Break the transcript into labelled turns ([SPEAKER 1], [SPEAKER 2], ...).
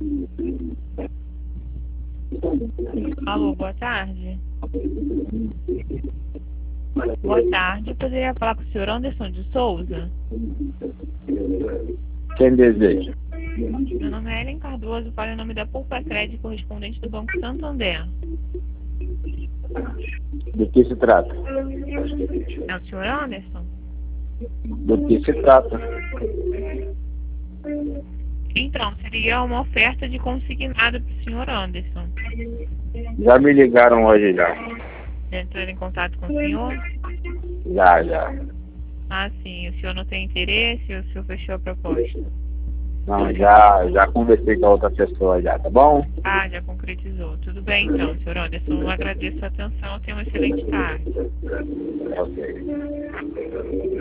[SPEAKER 1] Alô, boa tarde. Boa tarde, poderia falar com o senhor Anderson de Souza?
[SPEAKER 2] Quem deseja?
[SPEAKER 1] Meu nome é Ellen Cardoso, falo em nome da Poupa Crédito, correspondente do Banco Santander.
[SPEAKER 2] Do que se trata?
[SPEAKER 1] É o senhor Anderson?
[SPEAKER 2] Do que se trata?
[SPEAKER 1] Então, seria uma oferta de consignado para o senhor Anderson.
[SPEAKER 2] Já me ligaram hoje já.
[SPEAKER 1] Entrar em contato com o senhor?
[SPEAKER 2] Já.
[SPEAKER 1] Ah, sim. O senhor não tem interesse? O senhor fechou a proposta?
[SPEAKER 2] Não, já conversei com a outra pessoa já, tá bom?
[SPEAKER 1] Ah, já concretizou. Tudo bem, então, senhor Anderson. Eu agradeço a atenção. Tenha uma excelente tarde.
[SPEAKER 2] Ok.